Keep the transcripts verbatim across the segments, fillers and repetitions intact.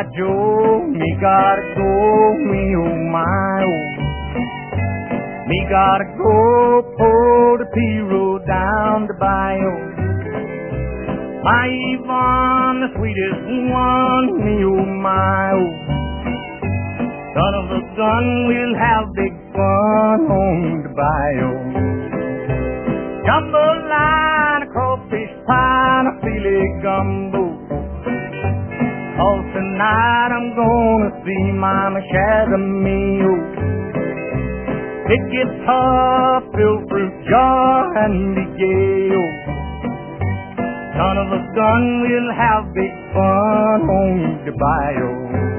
Joe, me gotta go, me oh my oh. Me gotta go pull the P-road down the bayou. My Yvonne, the sweetest one, me oh my oh. Son of a gun, we'll have big fun on the bayou. Jambalaya, crawfish pie, and a filet gumbo. Oh, tonight I'm gonna see Mama Shazamio. Big guitar, fill fruit jar, and be gay. Oh, son of a gun, we'll have big fun on the bayou.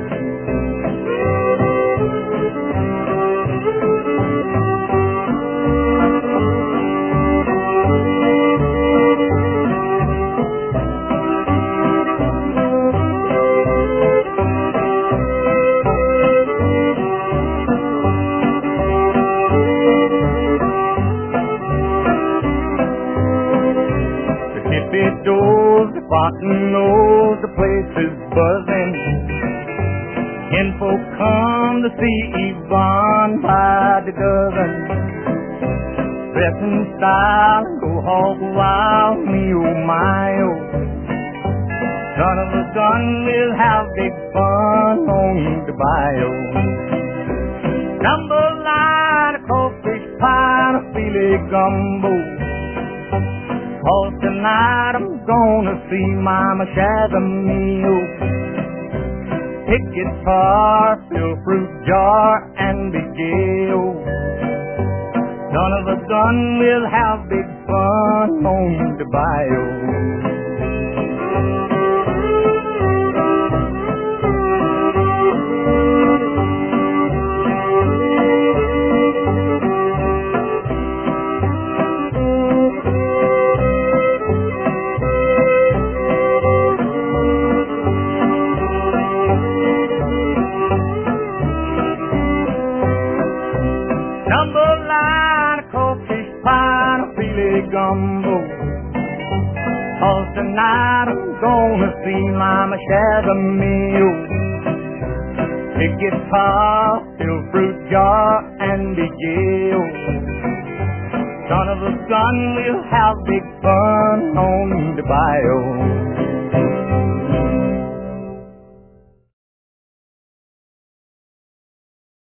The bottom knows the place is buzzing. Info come to see Yvonne by the dozen. Dress in style and go hog wild, me oh my oh. Son of a gun, we'll have big fun on the bayou. Jambalaya, crawfish pie, and a filet gumbo. Oh, tonight I'm gonna see Mama Shazamio. Pick guitar, fill fruit jar, and be gay. Oh, son of a gun, we'll have big fun on the bayou. Gumbo. Oh, tonight I'm gonna see Mama Shazamio. Big guitar, fill fruit jar, and be gay. Son of a gun, we'll have big fun on the bayou.